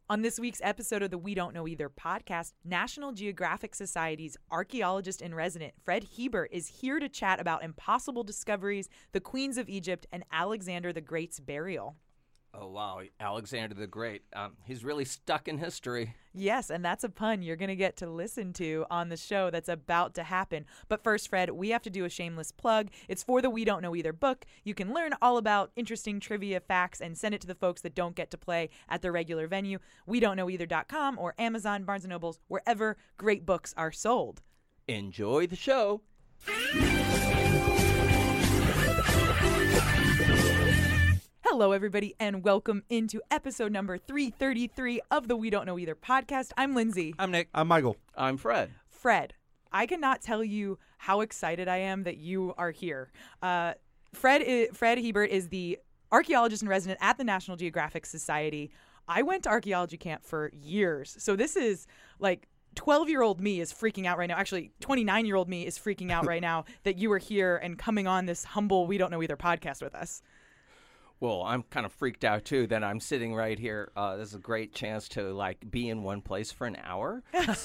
On this week's episode of the We Don't Know Either podcast, National Geographic Society's archaeologist in resident, Fred Hebert, is here to chat about impossible discoveries, the Queens of Egypt, and Alexander the Great's burial. Oh, wow. Alexander the Great. He's really stuck in history. Yes, and that's a pun you're going to get to listen to on the show that's about to happen. But first, Fred, we have to do a shameless plug. It's for the We Don't Know Either book. You can learn all about interesting trivia facts and send it to the folks that don't get to play at the regular venue, WeDon'tKnowEither.com or Amazon, Barnes & Nobles, wherever great books are sold. Enjoy the show. Hello, everybody, and welcome into episode number 333 of the We Don't Know Either podcast. I'm Lindsay. I'm Nick. I'm Michael. I'm Fred. Fred, I cannot tell you how excited I am that you are here. Fred Hebert is the archaeologist in resident at the National Geographic Society. I went to archaeology camp for years, so this is like 12-year-old me is freaking out right now. Actually, 29-year-old me is freaking out right now that you are here and coming on this humble We Don't Know Either podcast with us. Well, I'm kind of freaked out, too, that I'm sitting right here. This is a great chance to, be in one place for an hour.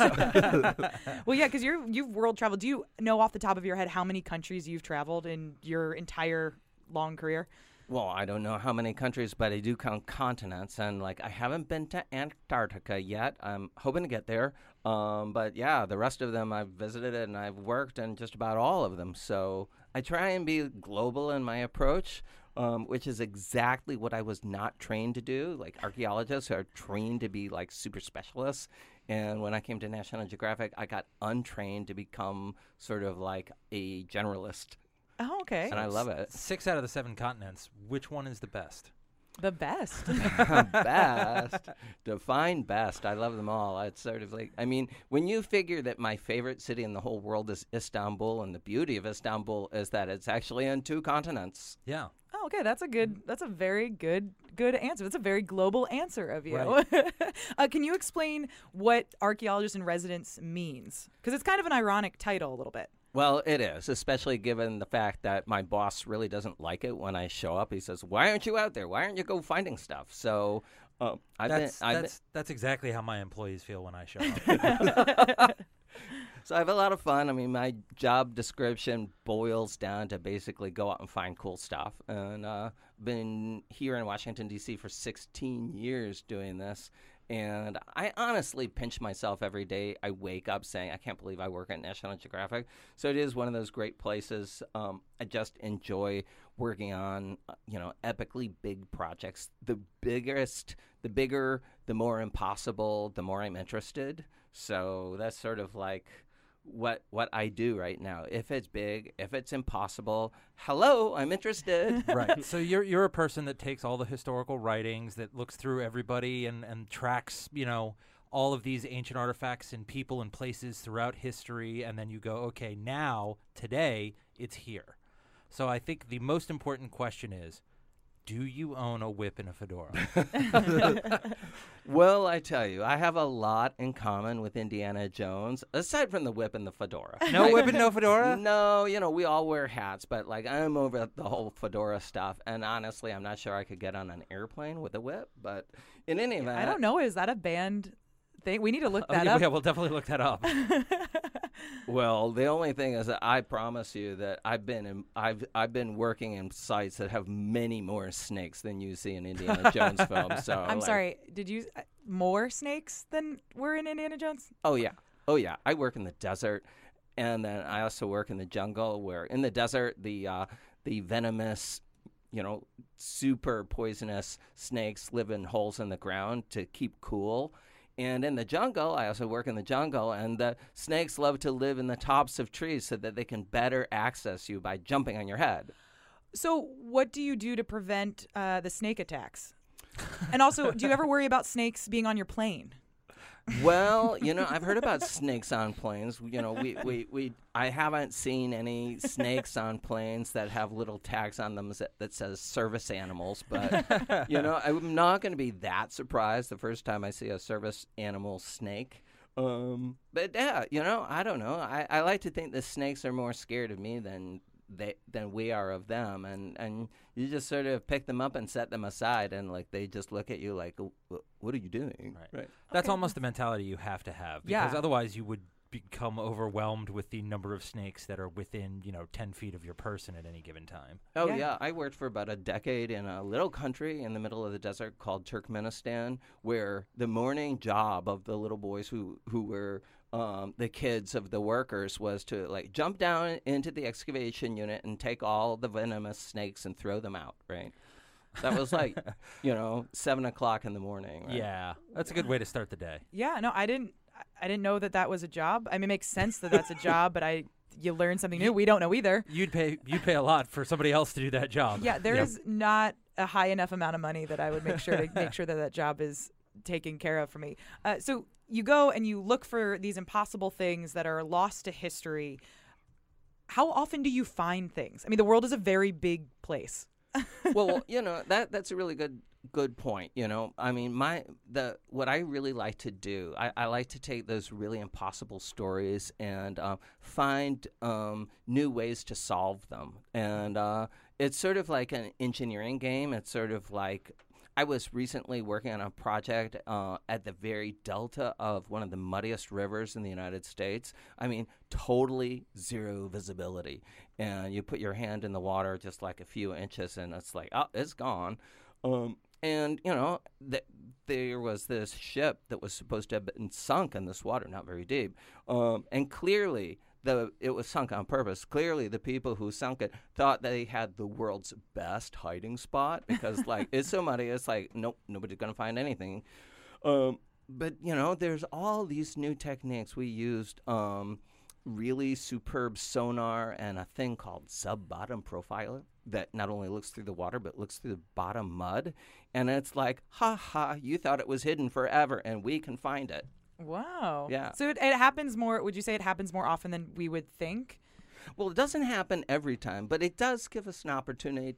Well, yeah, because you've world traveled. Do you know off the top of your head how many countries you've traveled in your entire long career? Well, I don't know how many countries, but I do count continents. And, I haven't been to Antarctica yet. I'm hoping to get there. But, yeah, the rest of them I've visited and I've worked in just about all of them. So I try and be global in my approach. Which is exactly what I was not trained to do. Archaeologists are trained to be super specialists. And when I came to National Geographic, I got untrained to become sort of a generalist. Oh, okay. And I love it. 6 out of the 7 continents. Which one is the best? The best. Best. Define best. I love them all. It's sort of when you figure that my favorite city in the whole world is Istanbul, and the beauty of Istanbul is that it's actually on 2 continents. Yeah. Oh, okay. That's a very good answer. That's a very global answer of you. Right. Can you explain what archaeologist in residence means? Because it's kind of an ironic title a little bit. Well, it is, especially given the fact that my boss really doesn't like it when I show up. He says, "Why aren't you out there? Why aren't you go finding stuff?" So that's exactly how my employees feel when I show up. So I have a lot of fun. I mean, my job description boils down to basically go out and find cool stuff. And been here in Washington, D.C. for 16 years doing this. And I honestly pinch myself every day. I wake up saying, I can't believe I work at National Geographic. So it is one of those great places. I just enjoy working on, epically big projects. The bigger, the more impossible, the more I'm interested. So that's sort of what I do right now. If it's big, if it's impossible, hello, I'm interested. Right. So you're a person that takes all the historical writings, that looks through everybody and tracks, all of these ancient artifacts and people and places throughout history, and then you go, okay, now, today, it's here. So I think the most important question is, do you own a whip and a fedora? Well, I tell you, I have a lot in common with Indiana Jones, aside from the whip and the fedora. No whip and no fedora? No, we all wear hats, but I'm over the whole fedora stuff. And honestly, I'm not sure I could get on an airplane with a whip. But in any event, I don't know. Is that a banned thing? We need to look that up. Yeah, we'll definitely look that up. Well, the only thing is that I promise you that I've been working in sites that have many more snakes than you see in Indiana Jones films. So I'm sorry. Did you more snakes than were in Indiana Jones? Oh yeah. I work in the desert, and then I also work in the jungle. Where in the desert, the venomous, super poisonous snakes live in holes in the ground to keep cool. And in the jungle, I also work in the jungle, and the snakes love to live in the tops of trees so that they can better access you by jumping on your head. So what do you do to prevent the snake attacks? And also, do you ever worry about snakes being on your plane? Well, I've heard about snakes on planes. I haven't seen any snakes on planes that have little tags on them that says service animals. But, I'm not going to be that surprised the first time I see a service animal snake. But yeah, I don't know. I like to think the snakes are more scared of me than than we are of them, and you just sort of pick them up and set them aside, and like they just look at you like, what are you doing? Right. That's almost the mentality you have to have, because Yeah. otherwise you would become overwhelmed with the number of snakes that are within 10 feet of your person at any given time. Oh, Yeah. yeah. I worked for about a decade in a little country in the middle of the desert called Turkmenistan, where the morning job of the little boys who were the kids of the workers was to like jump down into the excavation unit and take all the venomous snakes and throw them out, right? That was like, 7 o'clock in the morning, right? Yeah, that's a good way to start the day. Yeah, no, I didn't know that was a job. I mean, it makes sense that that's a job, but you learn something new. We don't know either. You'd pay a lot for somebody else to do that job. Yeah, there is not a high enough amount of money that I would make sure that job is taken care of for me. So you go and you look for these impossible things that are lost to history. How often do you find things? I mean, the world is a very big place. Well, that's a really good point. I mean, what I really like to do, I like to take those really impossible stories and find new ways to solve them. And it's sort of like an engineering game. It's sort of like I was recently working on a project at the very delta of one of the muddiest rivers in the United States. I mean, totally zero visibility. And you put your hand in the water just like a few inches, and it's like, oh, it's gone. And, there was this ship that was supposed to have been sunk in this water, not very deep. And clearly, it was sunk on purpose. Clearly, the people who sunk it thought they had the world's best hiding spot because, like, it's so muddy. It's like, nope, nobody's going to find anything. But, there's all these new techniques. We used really superb sonar and a thing called sub-bottom profiler that not only looks through the water but looks through the bottom mud. And it's like, ha ha, you thought it was hidden forever, and we can find it. Wow. Yeah. So it happens more. Would you say it happens more often than we would think? Well, it doesn't happen every time, but it does give us an opportunity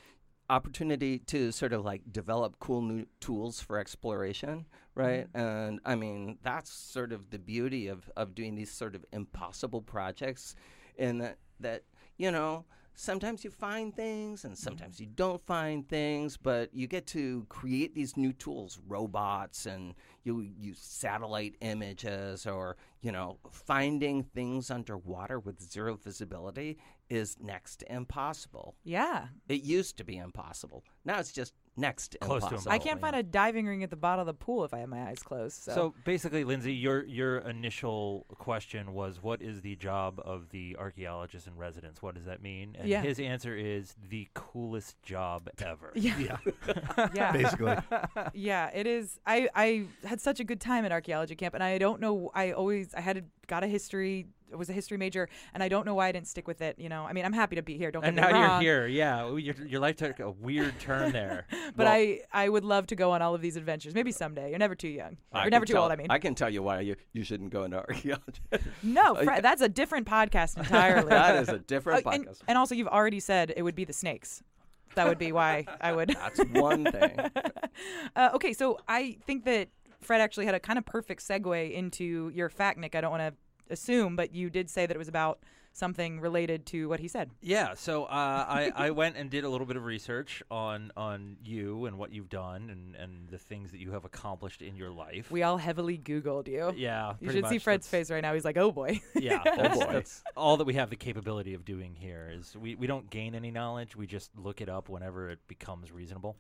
to sort of like develop cool new tools for exploration, right? Mm-hmm. And I mean, that's sort of the beauty of doing these sort of impossible projects, in that sometimes you find things and sometimes you don't find things, but you get to create these new tools, robots, and you use satellite images, or, finding things underwater with zero visibility is next to impossible. Yeah. It used to be impossible. Now it's just next to Close to impossible. I can't find a diving ring at the bottom of the pool if I have my eyes closed. So basically, Lindsay, your initial question was, what is the job of the archaeologist in residence? What does that mean? And Yeah. his answer is the coolest job ever. Yeah. Yeah. Basically. Yeah, it is. I had such a good time at archaeology camp, and I don't know. I was a history major, and I don't know why I didn't stick with it. I mean, I'm happy to be here. Don't And get me now wrong. you're here. Yeah, your life took a weird turn there. But Well- I would love to go on all of these adventures. Maybe someday. You're never too young. I You're never can too old. I mean, I can tell you why you shouldn't go into archaeology. no, that's a different podcast entirely. That is a different and, podcast. and also, you've already said it would be the snakes. That would be why I would. That's one thing. Okay, so I think that Fred actually had a kind of perfect segue into your fact, Nick. I don't want to assume, but you did say that it was about something related to what he said. Yeah, so I went and did a little bit of research on you and what you've done and the things that you have accomplished in your life. We all heavily Googled you. Yeah, You pretty should see much. Fred's That's- face right now. He's like, oh boy. Yeah, boy. that's all that we have the capability of doing here. Is we don't gain any knowledge. We just look it up whenever it becomes reasonable.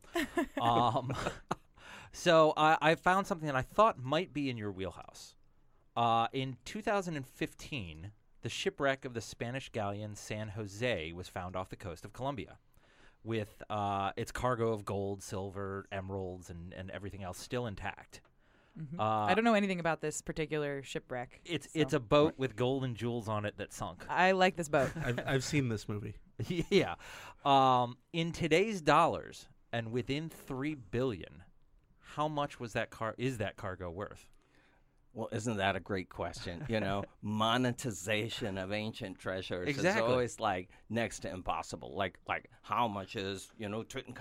So I found something that I thought might be in your wheelhouse. In 2015, the shipwreck of the Spanish galleon San Jose was found off the coast of Colombia, with its cargo of gold, silver, emeralds, and everything else still intact. I don't know anything about this particular shipwreck. It's a boat with gold and jewels on it that sunk. I like this boat. I've seen this movie. Yeah. In today's dollars, and within $3 billion, how much is that cargo worth? Well, isn't that a great question? Monetization of ancient treasures Exactly. is always like next to impossible. Like how much is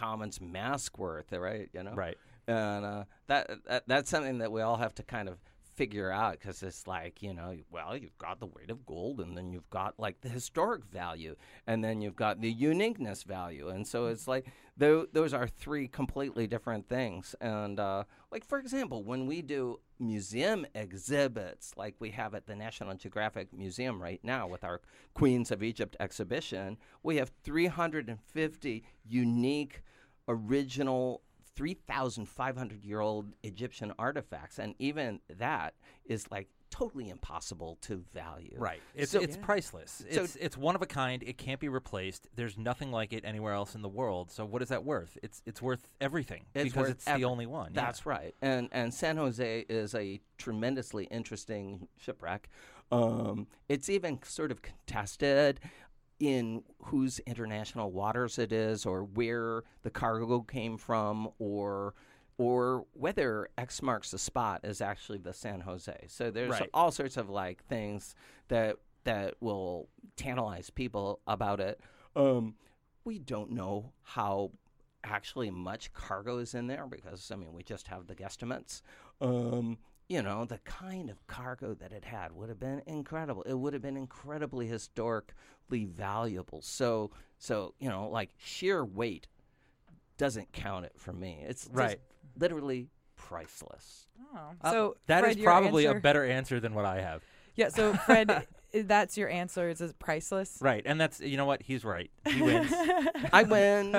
Tutankhamun's mask worth, right? Right. And that's something that we all have to kind of figure out, because it's like, well, you've got the weight of gold, and then you've got like the historic value, and then you've got the uniqueness value. And so it's like those are three completely different things. And like, for example, when we do museum exhibits like we have at the National Geographic Museum right now with our Queens of Egypt exhibition, we have 350 unique, original 3,500-year-old Egyptian artifacts, and even that is like totally impossible to value. Right. It's priceless. So It's one of a kind. It can't be replaced. There's nothing like it anywhere else in the world. So what is that worth? It's worth everything because it's the only one. That's right. And San Jose is a tremendously interesting shipwreck. It's even sort of contested in whose international waters it is, or where the cargo came from, or whether X marks the spot is actually the San Jose. So there's all sorts of like things that will tantalize people about it. We don't know how actually much cargo is in there because, we just have the guesstimates. The kind of cargo that it had would have been incredible. It would have been incredibly historically valuable. So like sheer weight doesn't count it for me. It's just literally priceless. Oh. So that Fred, is probably your answer? a better answer than what I have. Yeah, so Fred, that's your answer. It's priceless. Right, and that's, you know what? He's right. He wins. I win.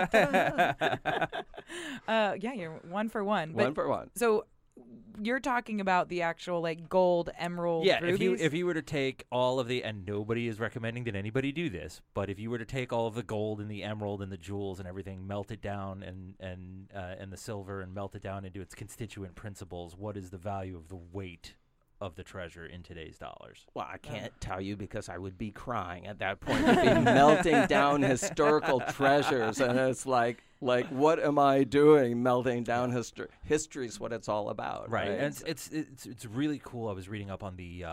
Yeah, you're 1 for 1. One for one. So you're talking about the actual like gold, emerald, rubies? if you were to take all of the, and nobody is recommending that anybody do this, but if you were to take all of the gold and the emerald and the jewels and everything, melt it down, and the silver, and melt it down into its constituent principles, what is the value of the weight of the treasure in today's dollars? Well, I can't tell you because I would be crying at that point to be melting down historical treasures, and it's like what am I doing? Melting down history. History is what it's all about, right? And it's really cool. I was reading up on the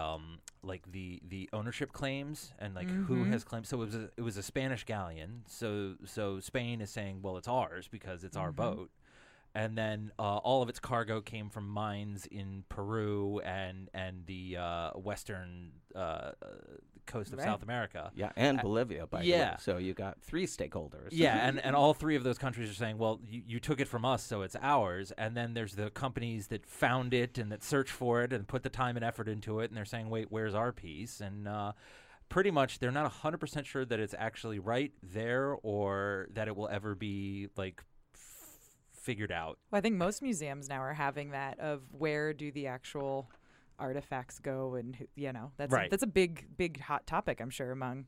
the ownership claims and like who has claimed. So it was a Spanish galleon. So Spain is saying, well, it's ours because it's our boat. And then all of its cargo came from mines in Peru and the western coast of South America. Yeah, and Bolivia, by the way. So you got three stakeholders. Yeah, and all three of those countries are saying, well, you took it from us, so it's ours. And then there's the companies that found it and that searched for it and put the time and effort into it, and they're saying, wait, where's our piece? And pretty much they're not 100% sure that it's actually right there or that it will ever be, like, figured out. Well, I think most museums now are having that of where do the actual artifacts go, and that's a big hot topic, I'm sure, among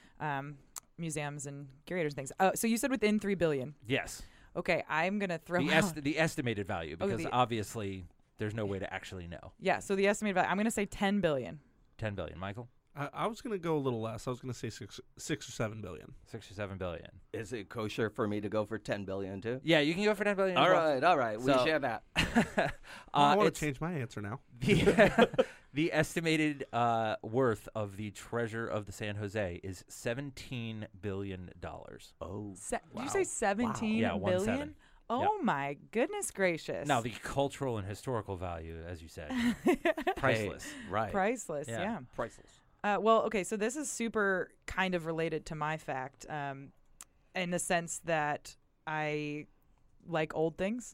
museums and curators and things. So you said within $3 billion. Yes. Okay, I'm gonna throw out the estimated value because obviously there's no way to actually know. Yeah, so the estimated value, I'm gonna say $10 billion. $10 billion, Michael. I was going to go a little less. I was going to say six or 7 billion. 6 or 7 billion. Is it kosher for me to go for $10 billion too? Yeah, you can go for $10 billion. All right. We share that. I want to change my answer now. The estimated worth of the treasure of the San Jose is $17 billion. Oh, did you say 17 Yeah, billion? 17. Oh my goodness gracious! Now the cultural and historical value, as you said, priceless. Hey, right? Priceless. Yeah. Priceless. Well, okay, so this is super kind of related to my fact, in the sense that I like old things,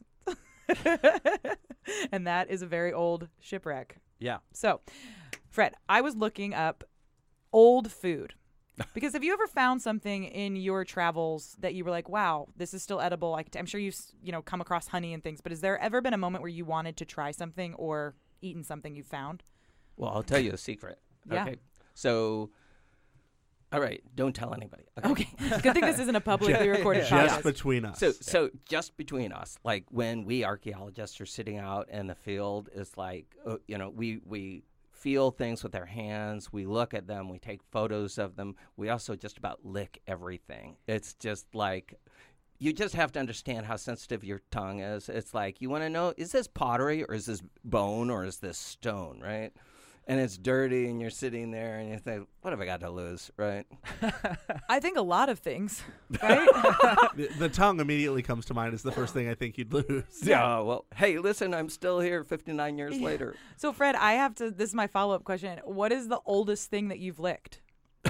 and that is a very old shipwreck. Yeah. So, Fred, I was looking up old food. Because have you ever found something in your travels that you were like, wow, this is still edible? I'm sure you've come across honey and things, but has there ever been a moment where you wanted to try something or eaten something you found? Well, I'll tell you a secret. Yeah. Okay. So, all right, don't tell anybody. Okay. Good thing this isn't a publicly recorded podcast. Just between us. So just between us, like when we archaeologists are sitting out in the field, it's like, we feel things with our hands. We look at them. We take photos of them. We also just about lick everything. It's just like, you just have to understand how sensitive your tongue is. It's like, you want to know, is this pottery or is this bone or is this stone, right? and it's dirty, and you're sitting there, and you think, what have I got to lose, right? I think a lot of things, right? The tongue immediately comes to mind as the first thing I think you'd lose. Yeah, well, hey, listen, I'm still here 59 years later. So, Fred, this is my follow-up question. What is the oldest thing that you've licked?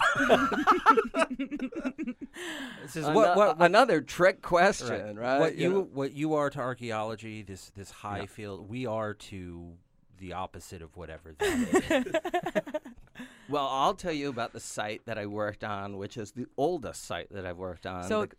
This is Another trick question, right? What you are to archaeology, this high field, we are to the opposite of whatever that is. Well, I'll tell you about the site that I worked on, which is the oldest site that I've worked on. So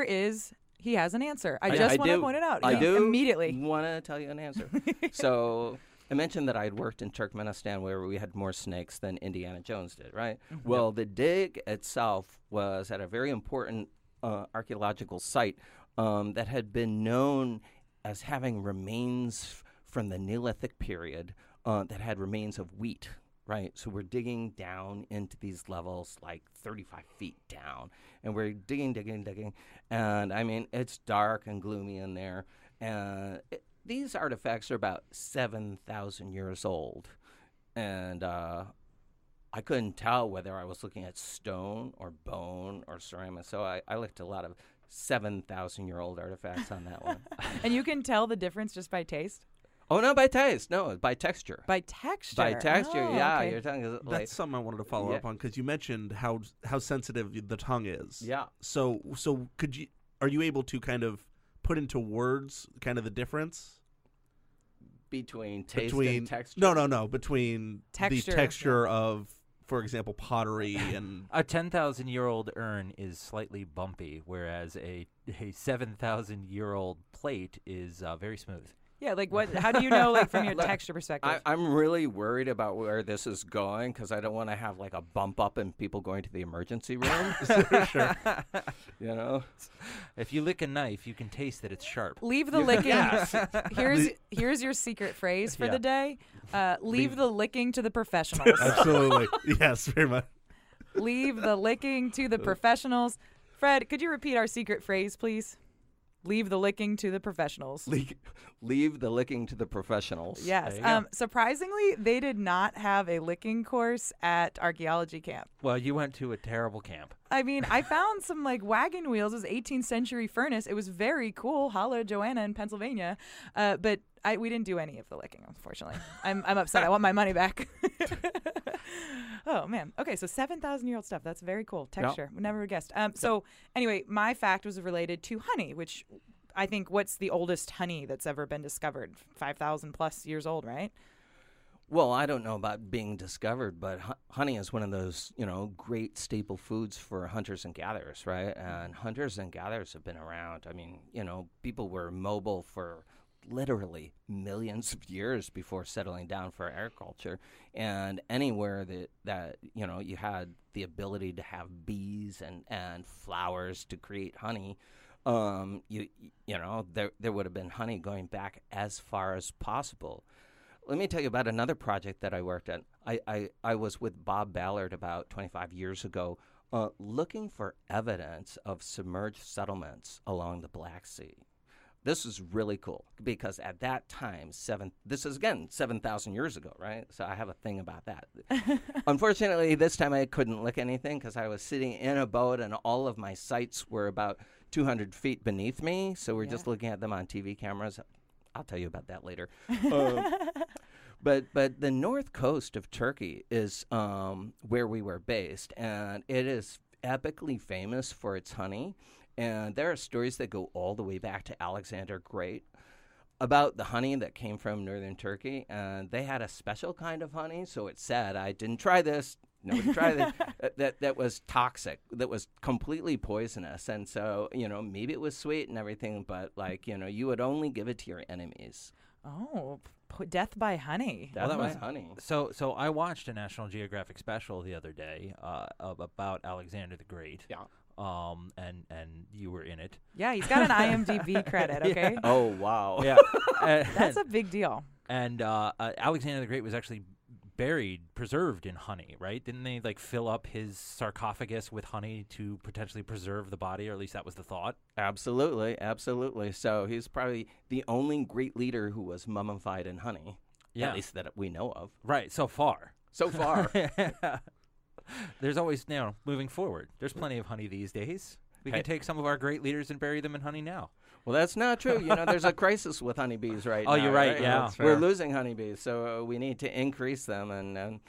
he has an answer. I I just want to do. point it out. I do Immediately. want to tell you an answer. So I mentioned that I had worked in Turkmenistan where we had more snakes than Indiana Jones did, right? Mm-hmm. Well, the dig itself was at a very important archaeological site that had been known as having remains from the Neolithic period that had remains of wheat, right? So we're digging down into these levels like 35 feet down, and we're digging. And, I mean, it's dark and gloomy in there. And these artifacts are about 7,000 years old. And I couldn't tell whether I was looking at stone or bone or ceramic. So I looked at a lot of 7,000-year-old artifacts on that one. And you can tell the difference just by taste? Oh, no, by taste. No, by texture. By texture? By texture, Oh, yeah. okay. Your tongue is like... That's something I wanted to follow up on because you mentioned how sensitive the tongue is. Yeah. So are you able to kind of put into words kind of the difference Between taste and texture? No. Between Texture, the texture of, for example, pottery and A 10,000-year-old urn is slightly bumpy, whereas a 7,000-year-old plate is very smooth. Yeah, like what? How do you know, like from your texture perspective? I'm really worried about where this is going because I don't want to have like a bump up and people going to the emergency room. sure. You know? If you lick a knife, you can taste that it's sharp. Leave the licking. Here's your secret phrase for the day. Leave the licking to the professionals. Absolutely. Yes, very much. Leave the licking to the professionals. Fred, could you repeat our secret phrase, please? Leave the licking to the professionals. Leave the licking to the professionals. Yes. There you go. Surprisingly, they did not have a licking course at archaeology camp. Well, you went to a terrible camp. I mean, I found some like wagon wheels. It was 18th century furnace. It was very cool. Holla, Joanna in Pennsylvania. But we didn't do any of the licking, unfortunately. I'm upset. I want my money back. Oh, man. Okay, so 7,000-year-old stuff. That's very cool. Texture. Yep. Never guessed. So anyway, my fact was related to honey, which I think what's the oldest honey that's ever been discovered? 5,000 plus years old, right? Well, I don't know about being discovered, but honey is one of those, great staple foods for hunters and gatherers, right? And hunters and gatherers have been around. I mean, people were mobile for literally millions of years before settling down for agriculture. And anywhere that you had the ability to have bees and flowers to create honey, there would have been honey going back as far as possible. Let me tell you about another project that I worked at. I was with Bob Ballard about 25 years ago looking for evidence of submerged settlements along the Black Sea. This is really cool because at that time, this is, again, 7,000 years ago, right? So I have a thing about that. Unfortunately, this time I couldn't lick anything because I was sitting in a boat and all of my sites were about 200 feet beneath me. So we're just looking at them on TV cameras. I'll tell you about that later. But the north coast of Turkey is where we were based, and it is epically famous for its honey. And there are stories that go all the way back to Alexander Great about the honey that came from northern Turkey. And they had a special kind of honey, so it said, I didn't try this, nobody tried it, that was toxic, that was completely poisonous. And so, maybe it was sweet and everything, but, you would only give it to your enemies. Oh, death by honey. Death by honey. So I watched a National Geographic special the other day about Alexander the Great. Yeah. And you were in it. Yeah, he's got an IMDb credit, okay? Yeah. Oh, wow. Yeah. That's a big deal. And Alexander the Great was actually preserved in honey, right? Didn't they fill up his sarcophagus with honey to potentially preserve the body, or at least that was the thought? Absolutely. So he's probably the only great leader who was mummified in honey. Yeah. At least that we know of. Right, so far. so far. There's always, moving forward. There's plenty of honey these days. We Hey. can take some of our great leaders and bury them in honey now. Well, that's not true. There's a crisis with honeybees right now. Oh, you're right, yeah. That's We're fair. losing honeybees, so we need to increase them. And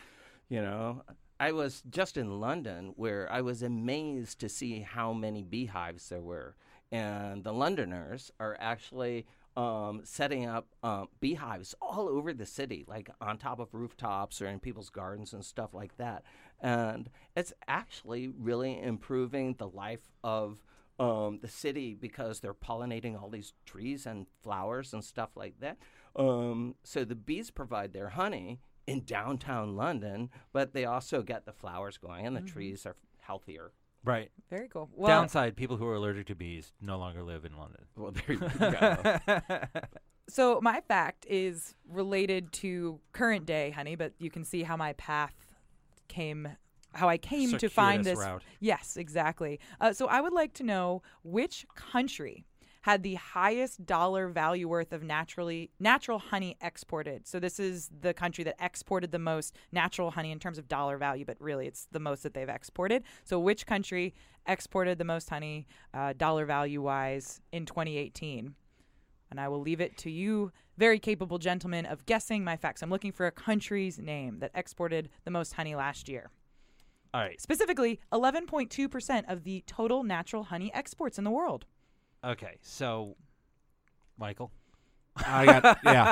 I was just in London where I was amazed to see how many beehives there were. And the Londoners are actually setting up beehives all over the city, like on top of rooftops or in people's gardens and stuff like that. And it's actually really improving the life of the city because they're pollinating all these trees and flowers and stuff like that. So the bees provide their honey in downtown London, but they also get the flowers going and the trees are healthier. Right. Very cool. Well, Downside, people who are allergic to bees no longer live in London. Well, there you go. so my fact is related to current day honey, but you can see how my path came, how I came to find Circuitous this. route. Yes, exactly. So I would like to know which country had the highest dollar value worth of natural honey exported. So this is the country that exported the most natural honey in terms of dollar value, but really it's the most that they've exported. So which country exported the most honey dollar value wise in 2018? And I will leave it to you, very capable gentlemen, of guessing my facts. I'm looking for a country's name that exported the most honey last year. All right. Specifically, 11.2% of the total natural honey exports in the world. Okay. So, Michael? I got yeah.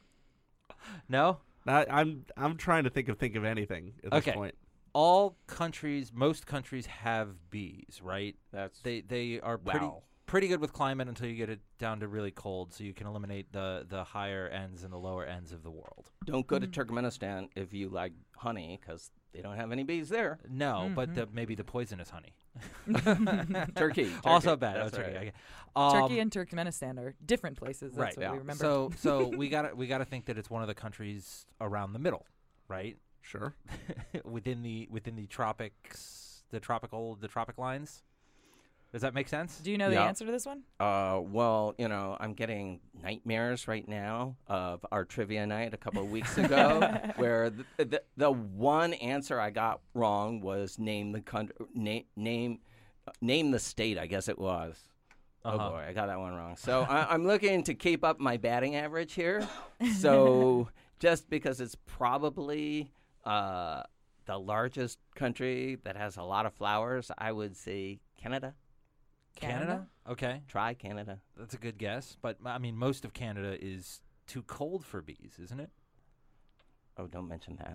No? I'm trying to think of anything at this Okay. point. All countries, most countries have bees, right? That's They are wow. pretty good with climate until you get it down to really cold, so you can eliminate the higher ends and the lower ends of the world. Don't go to Turkmenistan if you like honey because they don't have any bees there. No, but maybe the poisonous honey. Turkey. Also bad. That's Turkey. right. Okay. Turkey and Turkmenistan are different places. That's Right. what Yeah. we remember. So we gotta think that it's one of the countries around the middle, right? Sure. within the tropics, the tropic lines. Does that make sense? Do you know the Yeah. answer to this one? Well, I'm getting nightmares right now of our trivia night a couple of weeks ago, where the one answer I got wrong was name the country, name the state. I guess it was. Oh boy, I got that one wrong. So I'm looking to keep up my batting average here. So just because it's probably the largest country that has a lot of flowers, I would say Canada. Canada? Okay, Try Canada. that's a good guess. But I mean, most of Canada is too cold for bees, isn't it? Oh, don't mention that.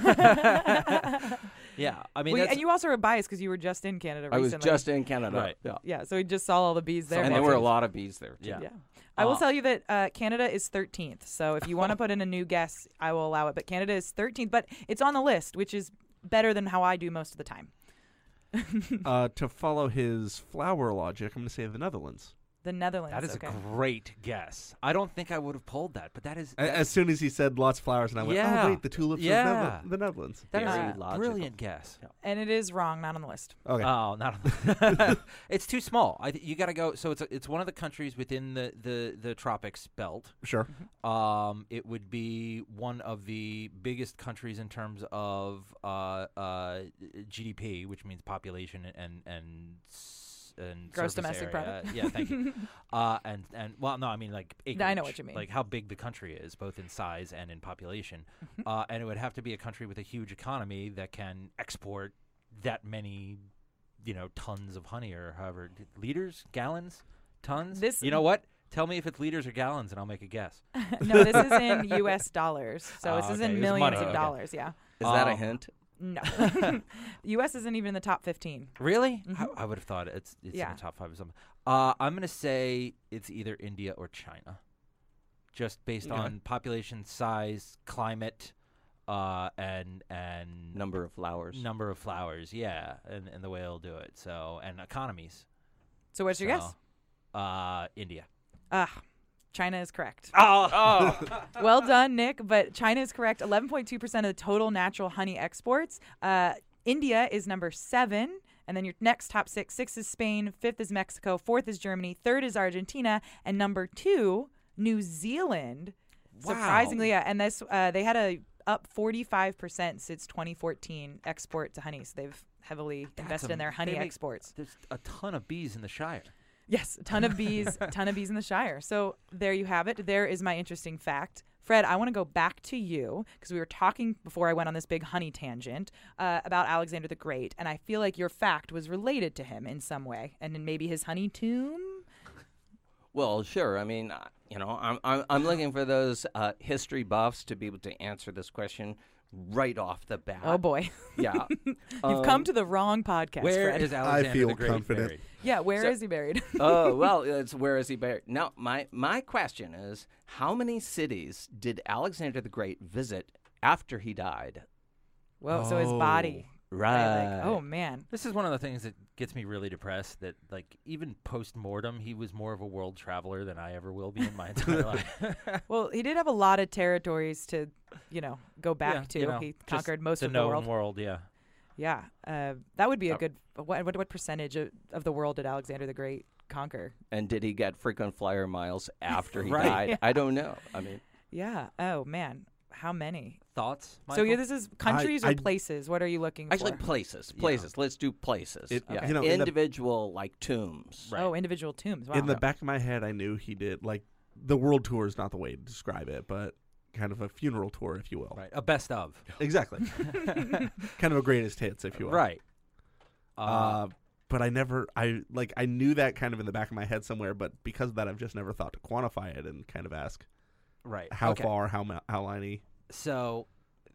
Yeah, I mean, Well, that's, and you also are biased because you were just in Canada I was recently. just in Canada. Right. Yeah. Yeah, so we just saw all the bees there. And there were a lot of bees there, too. yeah. Yeah. I will tell you that Canada is 13th. So if you want to put in a new guess, I will allow it. But Canada is 13th. But it's on the list, which is better than how I do most of the time. To follow his flower logic, I'm going to say the Netherlands. The Netherlands. That is okay. a great guess. I don't think I would have pulled that, but that is As soon as he said lots of flowers, and I went, Yeah. oh, wait, the tulips Yeah. are the Netherlands. that is Very a logical. brilliant guess. And it is wrong, not on the list. Okay. Oh, not it's too small. You got to go. So it's one of the countries within the tropics belt. Sure. It would be one of the biggest countries in terms of GDP, which means population and Gross surface domestic area. product. Yeah, thank you. and well, no, I mean like acreage. I know what you mean. Like how big the country is, both in size and in population. And it would have to be a country with a huge economy that can export that many, tons of honey or however liters, gallons, tons. You know what? Tell me if it's liters or gallons, and I'll make a guess. No, this is in U.S. dollars. So this is okay. in It's millions money. of Okay. dollars, yeah. Is that a hint? No. U.S. isn't even in the top 15. Really? I would have thought it's Yeah. in the top 5 or something. I'm going to say it's either India or China, just based Okay. on population size, climate, and Number of flowers. number of flowers. Yeah, and the way they'll do it. So and economies. So what's your guess? India. China is correct. Oh, Well done, Nick. But China is correct. 11.2% of the total natural honey exports. India is number 7. And then your next top 6 is Spain. 5th is Mexico. 4th is Germany. 3rd is Argentina. And number 2, New Zealand. Wow. Surprisingly, yeah. And this they had up 45% since 2014 export to honey. So they've heavily invested in their honey exports. There's a ton of bees in the Shire. Yes, a ton of bees, in the Shire. So there you have it. There is my interesting fact. Fred, I want to go back to you because we were talking before I went on this big honey tangent about Alexander the Great, and I feel like your fact was related to him in some way, and then maybe his honey tomb. Well, sure. I mean, I'm looking for those history buffs to be able to answer this question right off the bat. Oh boy, Yeah. you've come to the wrong podcast. Where Fred. is Alexander feel the Great confident. buried? Yeah, where is he buried? Oh, well, it's where is he buried? Now, my question is, how many cities did Alexander the Great visit after he died? Whoa, so his body. Right. Like, oh man. This is one of the things that gets me really depressed, that like even post-mortem, he was more of a world traveler than I ever will be in my entire life. Well, he did have a lot of territories to, go back Yeah, to. you know, He just conquered most the of the known world. world, yeah. Yeah, that would be a good. What percentage of the world did Alexander the Great conquer? And did he get frequent flyer miles after he Right. died? Yeah. I don't know. I mean, Yeah. Oh man, how many? Thoughts, So Michael? yeah, this is countries or I- places. What are you looking actually, for? places. Yeah. Let's do places. Okay. You know, in the- Individual, like tombs. Right. Oh, individual tombs. Wow. In the back of my head, I knew he did like the world tour is not the way to describe it, but kind of a funeral tour, if you will. Right, a best of. Exactly. Kind of a greatest hits, if you will. Right. But I knew that kind of in the back of my head somewhere, but because of that, I've just never thought to quantify it and kind of ask Right. how Okay. far, how liney. So,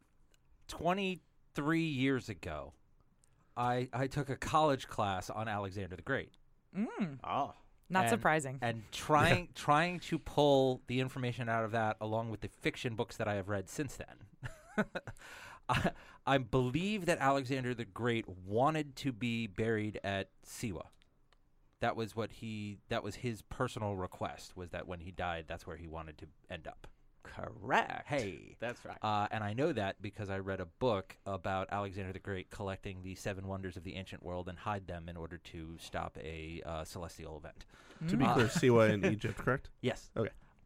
23 years ago, I took a college class on Alexander the Great. Oh. Not and- surprising. And trying to pull the information out of that along with the fiction books that I have read since then. I believe that Alexander the Great wanted to be buried at Siwa. That was his personal request, was that when he died, that's where he wanted to end up. Correct. Hey. That's right. And I know that because I read a book about Alexander the Great collecting the 7 wonders of the ancient world and hide them in order to stop a celestial event. To be clear, Siwa in Egypt, correct? Yes. Okay.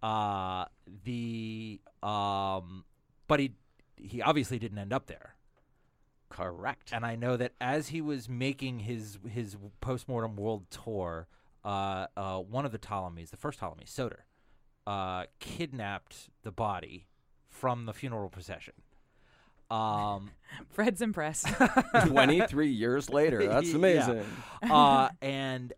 But he obviously didn't end up there. Correct. And I know that as he was making his postmortem world tour, one of the Ptolemies, the first Ptolemy, Soter, kidnapped the body from the funeral procession. Fred's impressed. 23 years later. That's Yeah. amazing. And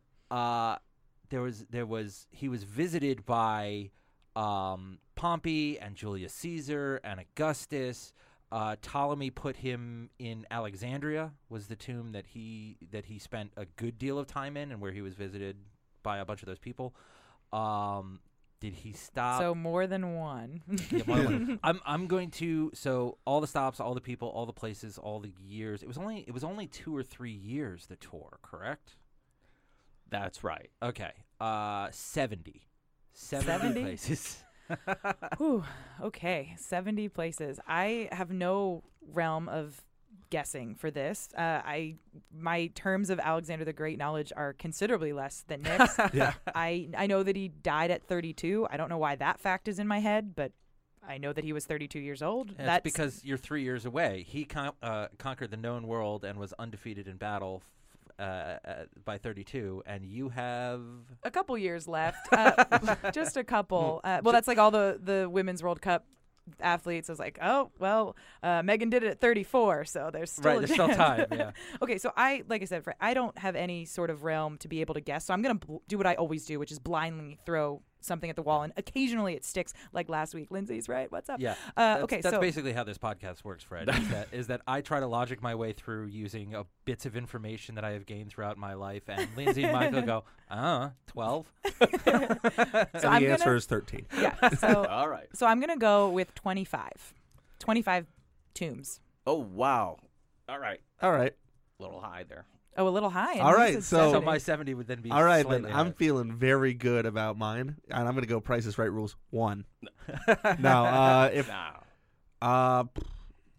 he was visited by Pompey and Julius Caesar and Augustus. Ptolemy put him in Alexandria, was the tomb that he spent a good deal of time in, and where he was visited by a bunch of those people. Did he stop? So more than one. Yeah, more than one. I'm going to, so all the stops, all the people, all the places, all the years. It was only 2 or 3 years, the tour, correct? That's right. Okay. 70 70? places. Whew. Okay, 70 places. I have no realm of guessing for this. My terms of Alexander the Great knowledge are considerably less than Nick's. Yeah. I know that he died at 32. I don't know why that fact is in my head, but I know that he was 32 years old. That's because you're 3 years away. He conquered the known world and was undefeated in battle by 32, and you have a couple years left. Just a couple. Well, that's like all the Women's World Cup athletes. I was like, oh, well, Megan did it at 34, so there's still a there's still chance. time. Yeah. Okay, so like I said, I don't have any sort of realm to be able to guess, so I'm going to do what I always do, which is blindly throw something at the wall, and occasionally it sticks, like last week. Lindsay's right. What's up? Yeah. Okay, that's so basically how this podcast works, Fred. is that I try to logic my way through using bits of information that I have gained throughout my life, and Lindsay and Michael go, 12. And the answer is 13. Yeah. So All right. so I'm going to go with 25. 25 tombs. Oh, wow. All right. All right. A little high there. Oh, a little high. and All yours right, is so- 70. So my 70 would then be All right, slightly then I'm higher. feeling very good about mine, and I'm going to go Price is Right rules 1. Now, if Now,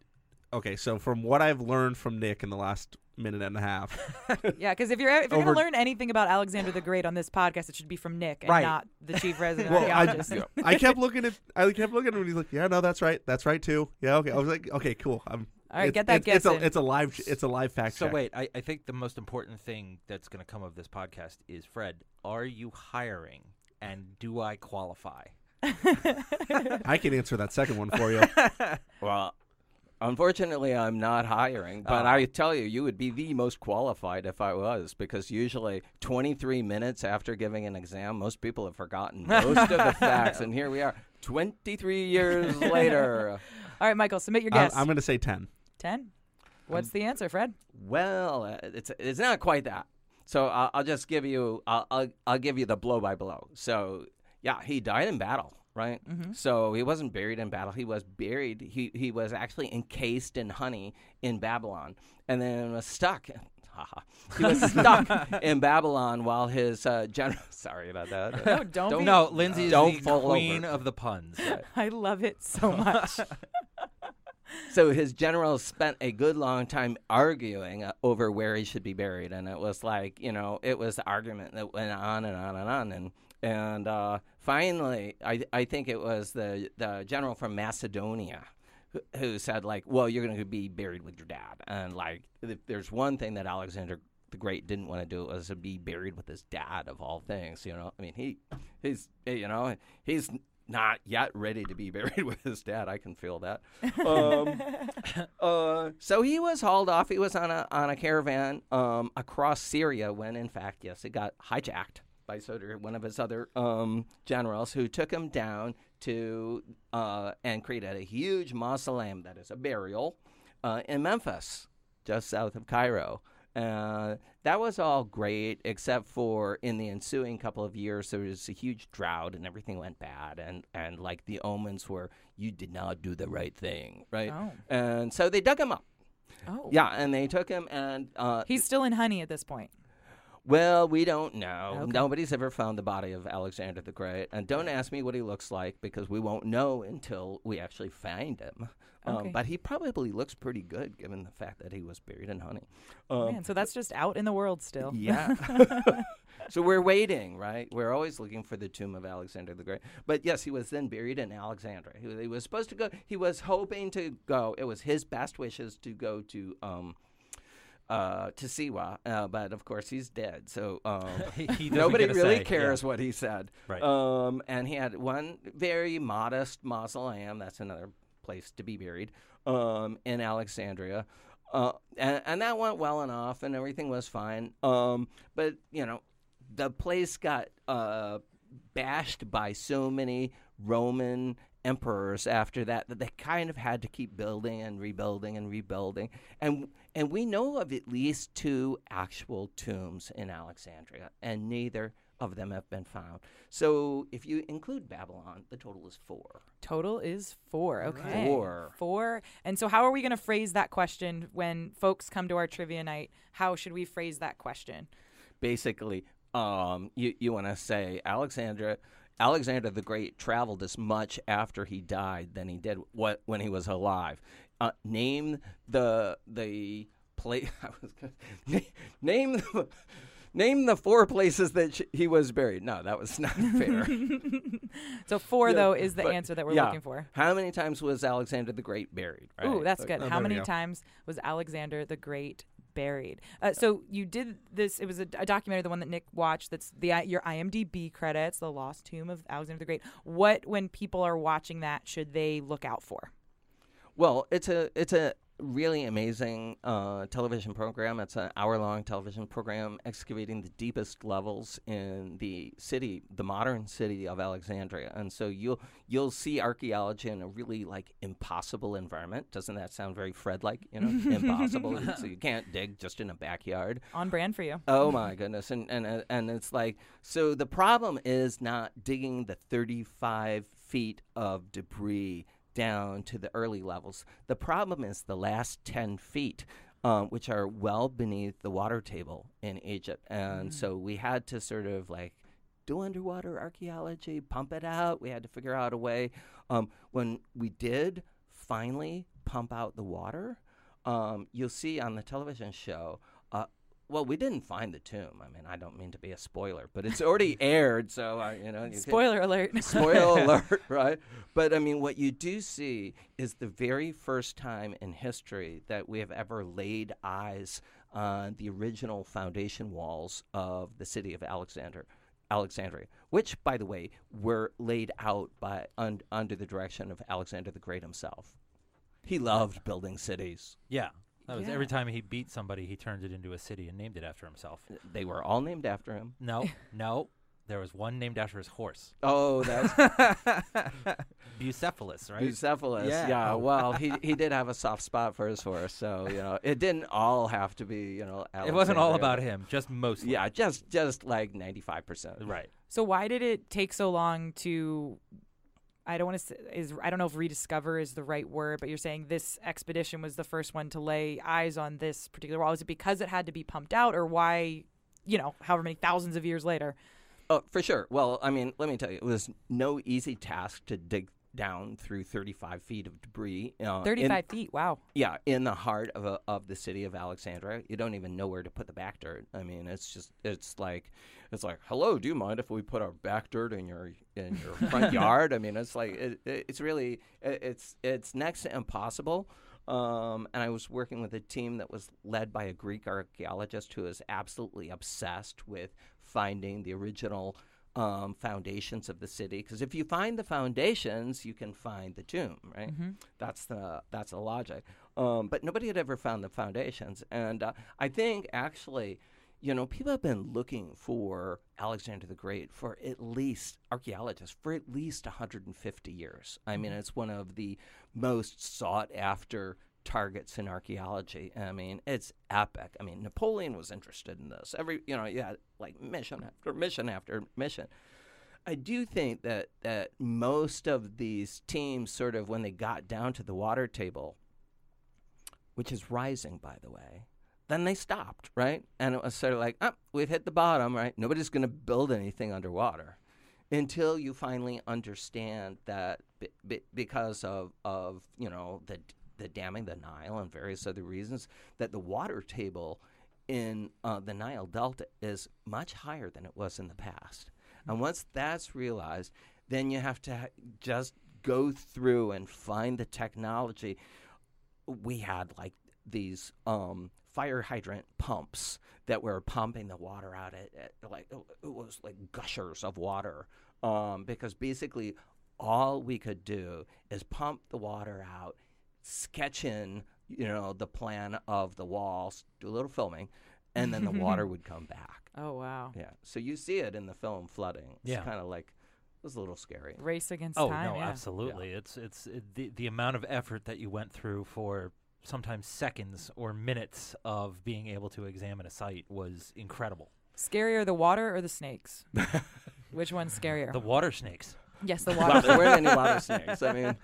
okay, so from what I've learned from Nick in the last minute and a half, Yeah, because if you're going to Over- learn anything about Alexander the Great on this podcast, it should be from Nick and Right. not the chief resident well, archaeologist. I kept looking at him and he's like, yeah, no, that's right too. Yeah, okay. I was like, okay, cool. All right, it's, get that it's, guess it's in. it's a live fact So check. wait, I think the most important thing that's going to come of this podcast is, Fred, are you hiring, and do I qualify? I can answer that second one for you. Well, unfortunately, I'm not hiring, but I tell you, you would be the most qualified if I was, because usually 23 minutes after giving an exam, most people have forgotten most of the facts, and here we are, 23 years later. All right, Michael, submit your guess. I'm going to say 10. 10? What's the answer, Fred? Well, it's not quite that. So I'll just give you I'll give you the blow by blow. So yeah, he died in battle, right? Mm-hmm. So he wasn't buried in battle. He was buried. He was actually encased in honey in Babylon, and then was stuck. He was stuck in Babylon while his general. Sorry about that. No, don't be. No, Lindsay's Don't the fall queen over. of the puns. I love it so much. So his generals spent a good long time arguing over where he should be buried, and it was like, it was the argument that went on and on and on, and finally, I think it was the general from Macedonia who said, like, well, you're going to be buried with your dad, and like, if there's one thing that Alexander the Great didn't want to do, it was to be buried with his dad of all things. I mean, he's not yet ready to be buried with his dad. I can feel that. So he was hauled off. He was on a caravan across Syria when, in fact, yes, it got hijacked by Soter, one of his other generals, who took him down to and created a huge mausoleum that is a burial in Memphis, just south of Cairo. That was all great, except for in the ensuing couple of years, there was a huge drought and everything went bad. And like the omens were, you did not do the right thing, right? Oh. And so they dug him up. Oh. Yeah, and they took him and... He's still in honey at this point. well, we don't know. Okay. Nobody's ever found the body of Alexander the Great. And don't ask me what he looks like, because we won't know until we actually find him. Okay. But he probably looks pretty good, given the fact that he was buried in honey. Man, so that's just out in the world still. Yeah. So we're waiting, right? We're always looking for the tomb of Alexander the Great. But yes, he was then buried in Alexandria. He was supposed to go. He was hoping to go. It was his best wishes to go to Siwa, but of course he's dead. So He doesn't nobody get a really say, cares what he said. Right. And he had one very modest mausoleum. That's another place to be buried in Alexandria. And that went well enough, and everything was fine. But, the place got bashed by so many Roman emperors after that they kind of had to keep building and rebuilding and rebuilding. And we know of at least 2 actual tombs in Alexandria, and neither of them have been found. So if you include Babylon, the total is 4. Total is 4. Okay. 4. 4. And so how are we going to phrase that question when folks come to our trivia night? How should we phrase that question? Basically, you want to say Alexander the Great traveled as much after he died than he did when he was alive. Name the place. Name the 4 places that he was buried. No, that was not fair. So 4, Yeah, though, is the but- answer that we're yeah. looking for. How many times was Alexander the Great buried? Right? Ooh, that's Okay. good. Oh, How there we many go. times was Alexander the Great buried? So you did this. It was a documentary, the one that Nick watched. That's your IMDb credits, The Lost Tomb of Alexander the Great. What, when people are watching that, should they look out for? Well, it's a really amazing television program. It's an hour-long television program excavating the deepest levels in the modern city of Alexandria. And so you'll see archaeology in a really impossible environment. Doesn't that sound very Fred-like? Impossible. So you can't dig just in a backyard. On brand for you. Oh my goodness. And it's so the problem is not digging the 35 feet of debris down to the early levels. The problem is the last 10 feet, which are well beneath the water table in Egypt. And so we had to sort of do underwater archaeology, pump it out. We had to figure out a way. When we did finally pump out the water, you'll see on the television show. Well, we didn't find the tomb. I mean, I don't mean to be a spoiler, but it's already aired, so Spoiler alert. Spoiler alert, right? But I mean, what you do see is the very first time in history that we have ever laid eyes on the original foundation walls of the city of Alexandria, which, by the way, were laid out by under the direction of Alexander the Great himself. He loved building cities. Yeah. That was Yeah. every time he beat somebody, he turned it into a city and named it after himself. They were all named after him. No, there was one named after his horse, Oh, that's Bucephalus, right? Bucephalus. Yeah. Yeah. Well, he did have a soft spot for his horse, so it didn't all have to be It wasn't all Alexandria. about him, just mostly. Yeah, just like 95%. Right. So why did it take so long to? I don't want to. I don't know if rediscover is the right word, but you're saying this expedition was the first one to lay eyes on this particular wall. Is it because it had to be pumped out, or why? However many thousands of years later. Oh, for sure. Well, I mean, let me tell you, it was no easy task to dig down through 35 feet of debris. 35 feet. Wow. Yeah, in the heart of the city of Alexandria. You don't even know where to put the back dirt. I mean, it's like, hello, do you mind if we put our back dirt in your front yard? I mean, it's like it's really it's next to impossible. And I was working with a team that was led by a Greek archaeologist who is absolutely obsessed with finding the original foundations of the city. Because if you find the foundations, you can find the tomb, right? Mm-hmm. That's the logic. But nobody had ever found the foundations, and I think actually, people have been looking for Alexander the Great for at least 150 years. I mean, it's one of the most sought after targets in archaeology. I mean, it's epic. I mean, Napoleon was interested in this. Like mission after mission after mission. I do think that most of these teams sort of, when they got down to the water table, which is rising, by the way, then they stopped, right? And it was sort of like, we've hit the bottom, right? Nobody's going to build anything underwater until you finally understand that because of the damming the Nile and various other reasons, that the water table in the Nile Delta is much higher than it was in the past. And once that's realized, then you have to just go through and find the technology. We had like these fire hydrant pumps that were pumping the water out at like it was like gushers of water, because basically all we could do is pump the water out, sketch in the plan of the walls, do a little filming, and then the water would come back. Oh, wow. Yeah, so you see it in the film Flooding. It's Yeah. kind of like, it was a little scary. Race against Oh time. no, yeah. absolutely. It's the amount of effort that you went through for sometimes seconds or minutes of being able to examine a site was incredible. Scarier, the water or the snakes? Which one's scarier? The water snakes. Yes, the Well, water. there weren't any water snakes. I mean,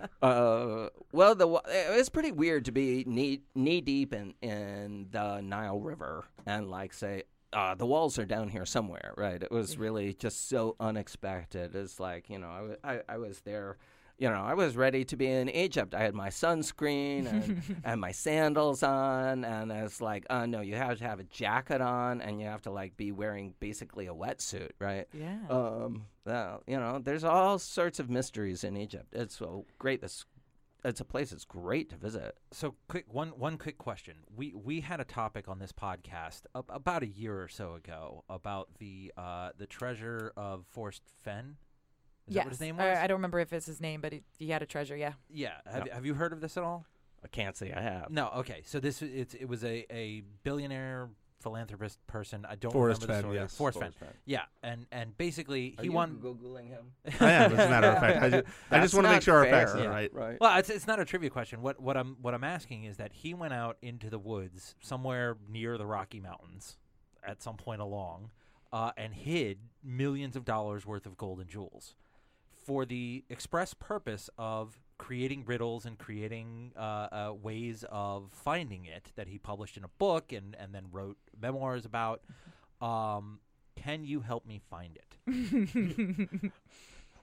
it was pretty weird to be knee deep in the Nile River and like say, the walls are down here somewhere, right? It was really just so unexpected. It's like, I was there. I was ready to be in Egypt. I had my sunscreen and my sandals on, and I was like, no, you have to have a jacket on, and you have to like be wearing basically a wetsuit, right? Yeah. Well, there's all sorts of mysteries in Egypt. It's so great. It's a place that's great to visit. So one quick question. We had a topic on this podcast about a year or so ago about the treasure of Forrest Fenn. Is that what his name was? I don't remember if it's his name, but he had a treasure, yeah. Yeah. Have you heard of this at all? I can't say I have. No. Okay. So it was a billionaire philanthropist person. I don't Forrest remember the Fenn, story. yes. Forrest Fenn. Yeah. And basically he won. Googling him? I am, as a matter of fact. I just That's want to make not sure our fair. facts are Yeah. right. Right. Well, it's not a trivia question. What I'm asking is that he went out into the woods somewhere near the Rocky Mountains at some point along, and hid millions of dollars worth of gold and jewels, for the express purpose of creating riddles and creating ways of finding it that he published in a book and then wrote memoirs about. Can you help me find it?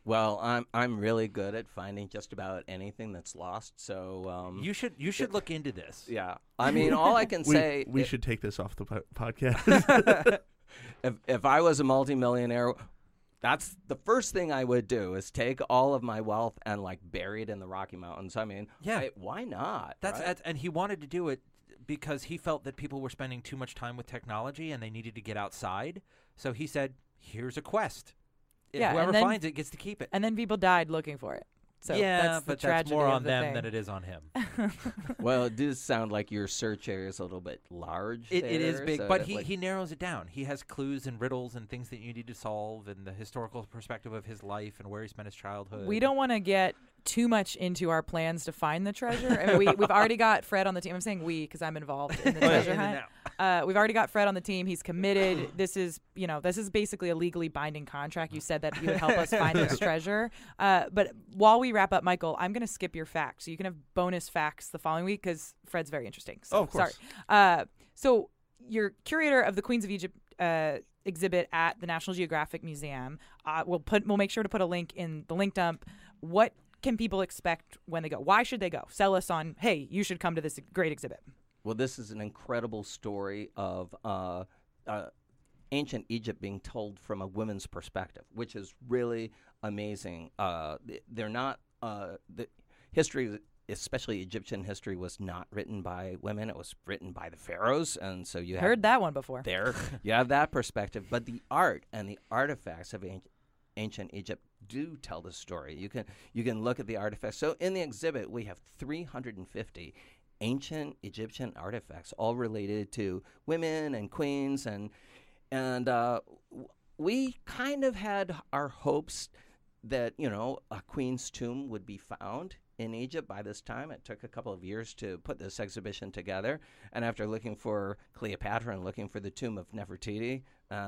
Well, I'm really good at finding just about anything that's lost. So You should look into this. yeah, I mean, all I can say We should take this off the podcast. if I was a multimillionaire, that's the first thing I would do is take all of my wealth and like bury it in the Rocky Mountains. I mean, Yeah. why not? That's right? and he wanted to do it because he felt that people were spending too much time with technology and they needed to get outside. So he said, "Here's a quest. Yeah, Whoever and then- finds it gets to keep it." And then people died looking for it. So yeah, that's the but that's tragedy more of on the them thing. than it is on him. Well, it does sound like your search area is a little bit large. It is there, big, so but it, like, he narrows it down. He has clues and riddles and things that you need to solve, and the historical perspective of his life and where he spent his childhood. We don't want to get too much into our plans to find the treasure. I mean, we've already got Fred on the team. I'm saying we because I'm involved in the treasure hunt. We've already got Fred on the team. He's committed. This is basically a legally binding contract. You said that you would help us find this treasure. But while we wrap up, Michael, I'm going to skip your facts. So you can have bonus facts the following week because Fred's very interesting. So, Oh, of course. Sorry. So you're curator of the Queens of Egypt exhibit at the National Geographic Museum. We'll make sure to put a link in the link dump. What can people expect when they go? Why should they go? Sell us on, hey, you should come to this great exhibit. Well, this is an incredible story of ancient Egypt being told from a woman's perspective, which is really amazing. They're not the history, especially Egyptian history, was not written by women. It was written by the pharaohs, and so you Heard that one before. there you have that perspective. But the art and the artifacts of ancient Egypt do tell the story. You can look at the artifacts. So in the exhibit, we have 350 ancient Egyptian artifacts, all related to women and queens, and we kind of had our hopes that a queen's tomb would be found in Egypt by this time. It took a couple of years to put this exhibition together, and after looking for Cleopatra and looking for the tomb of Nefertiti,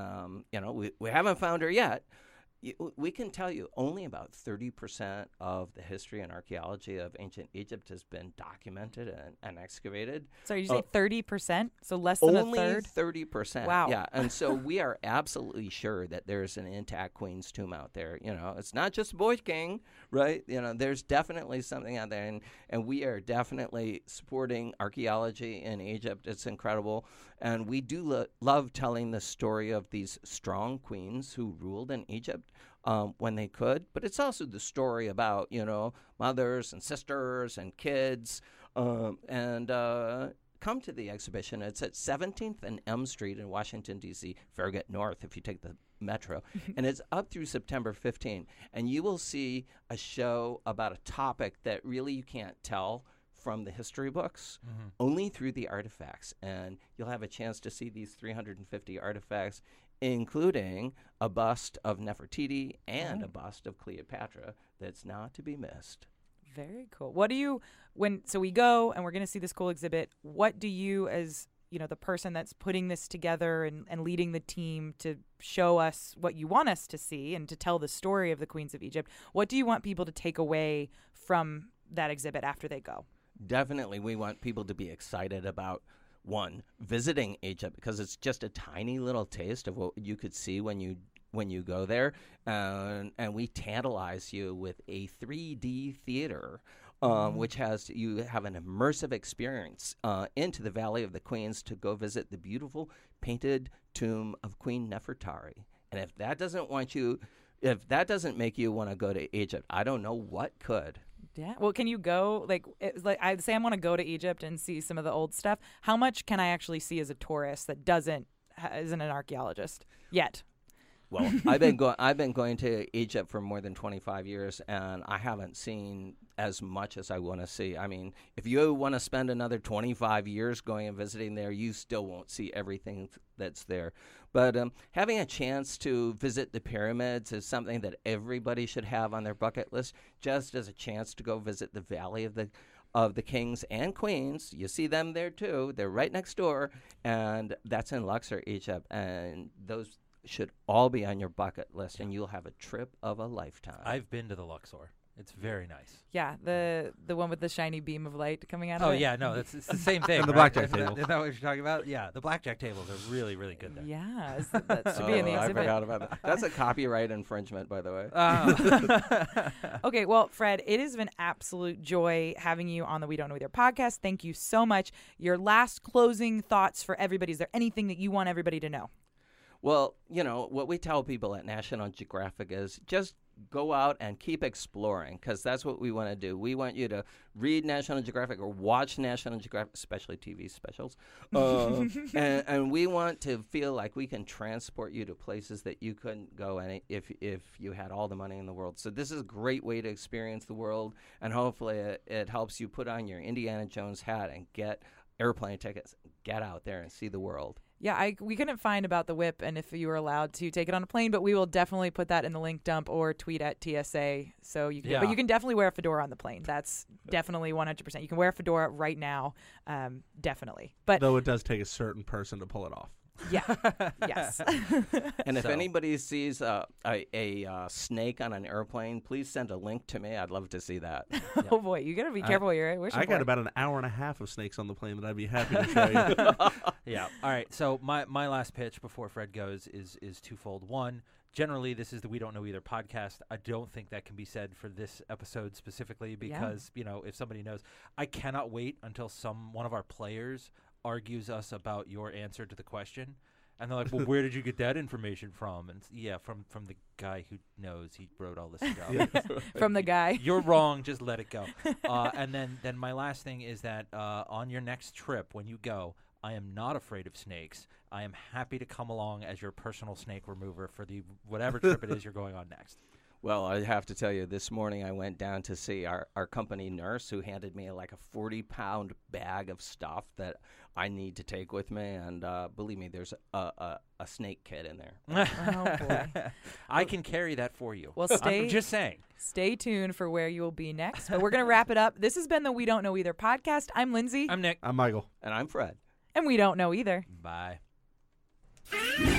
we haven't found her yet. We can tell you only about 30% of the history and archaeology of ancient Egypt has been documented and excavated. So you say 30%? So less than Only a third? 30%. Wow. Yeah, and so we are absolutely sure that there's an intact queen's tomb out there. It's not just a boy king, right? There's definitely something out there, and we are definitely supporting archaeology in Egypt. It's incredible, and we do love telling the story of these strong queens who ruled in Egypt when they could. But it's also the story about mothers and sisters and kids, and come to the exhibition. It's at 17th and M Street in Washington, D.C., Farragut North if you take the metro. And it's up through September 15. And you will see a show about a topic that really you can't tell from the history books, only through the artifacts. And you'll have a chance to see these 350 artifacts, including a bust of Nefertiti and a bust of Cleopatra that's not to be missed. Very cool. What do you, so we go and we're going to see this cool exhibit. What do you, as the person that's putting this together and leading the team to show us what you want us to see and to tell the story of the Queens of Egypt, what do you want people to take away from that exhibit after they go? Definitely, we want people to be excited about, one, visiting Egypt, because it's just a tiny little taste of what you could see when you go there, and we tantalize you with a 3D theater, which you have an immersive experience into the Valley of the Queens to go visit the beautiful painted tomb of Queen Nefertari. And if that doesn't make you want to go to Egypt, I don't know what could. Yeah. Well, can you go, I say I want to go to Egypt and see some of the old stuff. How much can I actually see as a tourist that isn't an archaeologist yet? Well, I've been going to Egypt for more than 25 years, and I haven't seen as much as I want to see. I mean, if you want to spend another 25 years going and visiting there, you still won't see everything that's there. But having a chance to visit the pyramids is something that everybody should have on their bucket list, just as a chance to go visit the Valley of the Kings and Queens. You see them there too. They're right next door, and that's in Luxor, Egypt, and those should all be on your bucket list, and you'll have a trip of a lifetime. I've been to the Luxor. It's very nice. Yeah, the one with the shiny beam of light coming out of Oh it. yeah, no, it's the same thing. And the right? blackjack Isn't that- tables. Isn't that what you're talking about? Yeah, the blackjack tables are really, really good there. Yeah, that should be in the I exhibit. forgot about that. That's a copyright infringement, by the way. Okay, well, Fred, it has been absolute joy having you on the We Don't Know Either podcast. Thank you so much. Your last closing thoughts for everybody. Is there anything that you want everybody to know? Well, what we tell people at National Geographic is just go out and keep exploring, because that's what we want to do. We want you to read National Geographic or watch National Geographic, especially TV specials. And we want to feel like we can transport you to places that you couldn't go if you had all the money in the world. So this is a great way to experience the world, and hopefully it helps you put on your Indiana Jones hat and get airplane tickets, get out there and see the world. Yeah, we couldn't find about the whip and if you were allowed to take it on a plane, but we will definitely put that in the link dump or tweet at TSA. So you can, Yeah. but you can definitely wear a fedora on the plane. That's definitely 100%. You can wear a fedora right now, definitely. But Though it does take a certain person to pull it off. yeah, yes. And if So- anybody sees a snake on an airplane, please send a link to me. I'd love to see that. Oh boy, you gotta be careful what you're wishing I got for. about an hour and a half of snakes on the plane that I'd be happy to show you. Yeah. All right. So my last pitch before Fred goes is twofold. One, generally this is the We Don't Know Either podcast. I don't think that can be said for this episode specifically because if somebody knows, I cannot wait until one of our players argues us about your answer to the question. And they're like, well, where did you get that information from? And from the guy who knows. He wrote all this stuff. From the guy. You're wrong. Just let it go. And then my last thing is that on your next trip, when you go, I am not afraid of snakes. I am happy to come along as your personal snake remover for the whatever trip it is you're going on next. Well, I have to tell you, this morning I went down to see our company nurse, who handed me like a 40-pound bag of stuff that I need to take with me. And believe me, there's a snake kit in there. Oh boy. I can carry that for you. Well, I'm just saying. Stay tuned for where you will be next. But we're gonna wrap it up. This has been the We Don't Know Either podcast. I'm Lindsay, I'm Nick. I'm Michael. And I'm Fred. and we don't know either. Bye.